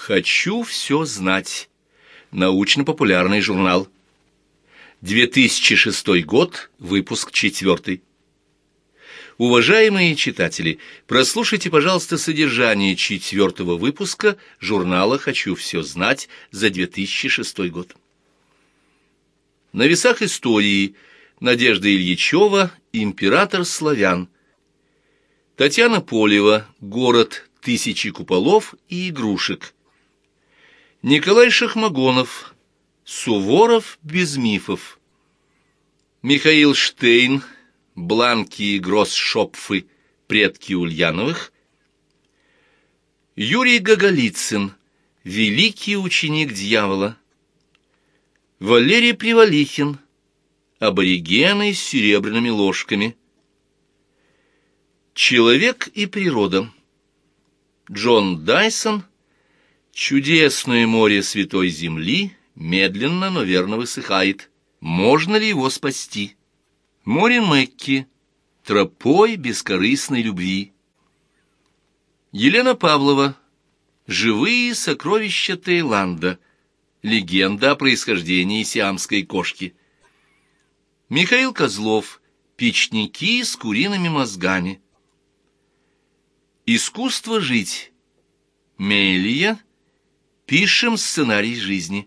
Хочу все знать. Научно-популярный журнал. 2006 год, выпуск 4. Уважаемые читатели, прослушайте, пожалуйста, содержание 4-го выпуска журнала «Хочу все знать» за 2006 год. На весах истории Надежда Ильичева «Император славян». Татьяна Полева «Город тысячи куполов и игрушек». Николай Шахмагонов «Суворов без мифов». Михаил Штейн «Бланки и Гроссшопфы. Предки Ульяновых». Юрий Гоголицын «Великий ученик дьявола». Валерий Привалихин «Аборигены с серебряными ложками». Человек и природа. Джон Дайсон «Чудесное море святой земли медленно, но верно высыхает. Можно ли его спасти?» Море Мэкки «Тропой бескорыстной любви». Елена Павлова «Живые сокровища Таиланда. Легенда о происхождении сиамской кошки». Михаил Козлов «Печники с куриными мозгами». Искусство жить. Мелия «Пишем сценарий жизни».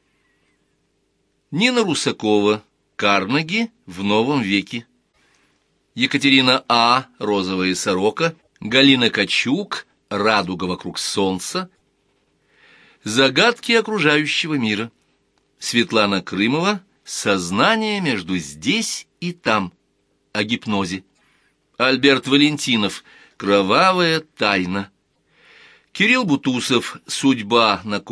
Нина Русакова «Карнеги в новом веке». Екатерина А. «Розовая сорока». Галина Качук «Радуга вокруг солнца». Загадки окружающего мира. Светлана Крымова «Сознание между здесь и там». О гипнозе. Альберт Валентинов «Кровавая тайна». Кирилл Бутусов «Судьба на